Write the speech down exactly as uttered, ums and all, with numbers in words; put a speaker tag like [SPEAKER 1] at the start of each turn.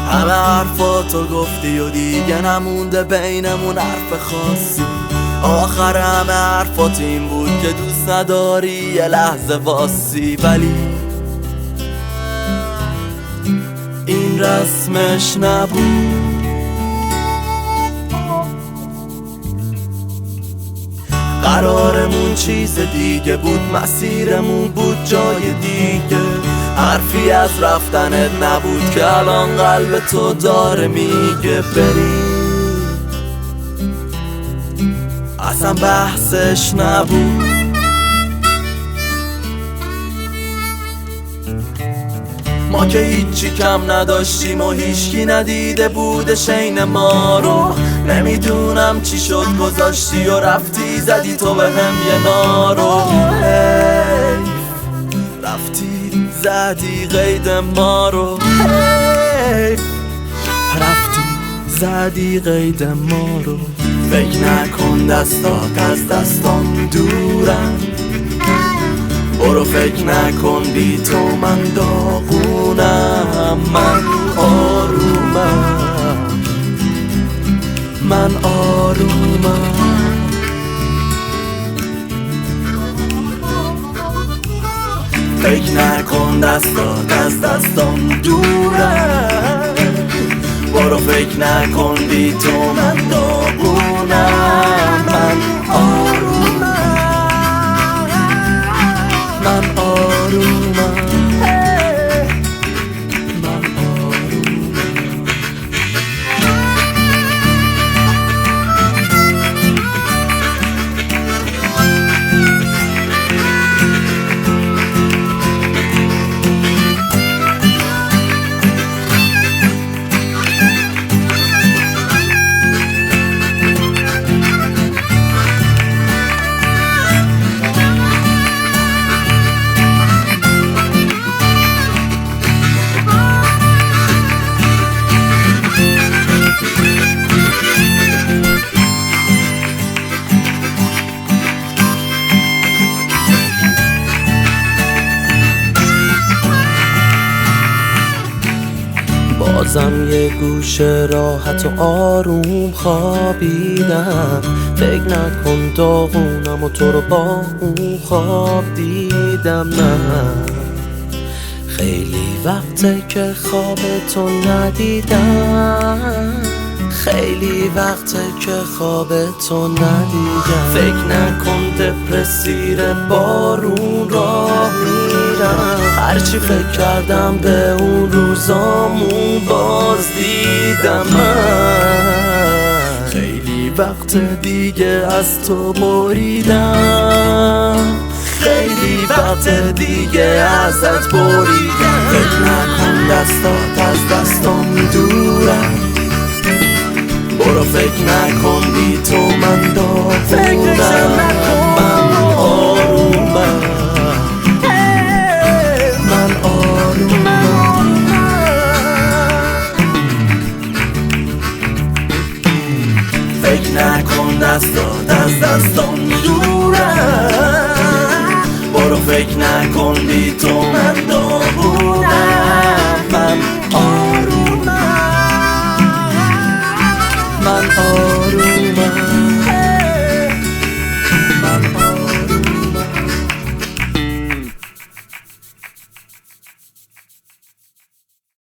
[SPEAKER 1] همه حرفاتو گفتی و دیگه نمونده بینمون حرف خاصی. آخر همه حرفات این بود که دوست نداری یه لحظه واسی، ولی این رسمش نبود. قرارمون چیز دیگه بود، مسیرمون بود جای دیگه. حرفی از رفتنت نبود که الان قلب تو داره میگه بری. اصلا بحثش نبود. ما که هیچی کم نداشتیم و هیچکی ندیده بودش عین ما رو. نمیدونم چی شد گذاشتی و رفتی زدی تو به هم یه نارو. حیف رفتی زدی قید ما رو. حیف رفتی زدی قید ما رو. فکر نکن دستات از دستام دورن، برو فکر نکن بی تو من داغونم. من آرومم، من آرومم. فکر نکن دستات از دستام دورن، برو فکر نکن بی تو من داغونم. من آرومم، من آرومم. من آرومم. بازم یه گوشه راحت و آروم خوابیدم. فکر نکن داغونم و تو رو با اون خواب دیدم. من خیلی وقته که خواب تو ندیدم، خیلی وقته که خواب تو ندیدم. فکر نکن دپرسیر بارون راه میرم. هرچی فکر کردم به اون روزامون باز دیدم. من خیلی وقت دیگه از تو بریدم، خیلی وقت دیگه ازت بریدم. فکر نکن دستات از دستام دورن، برو فکر نکن بی تو من داغونم. من آرومم، من آرومم. فکر نکن دستات از دستام دورن، برو فکر نکن بی تو من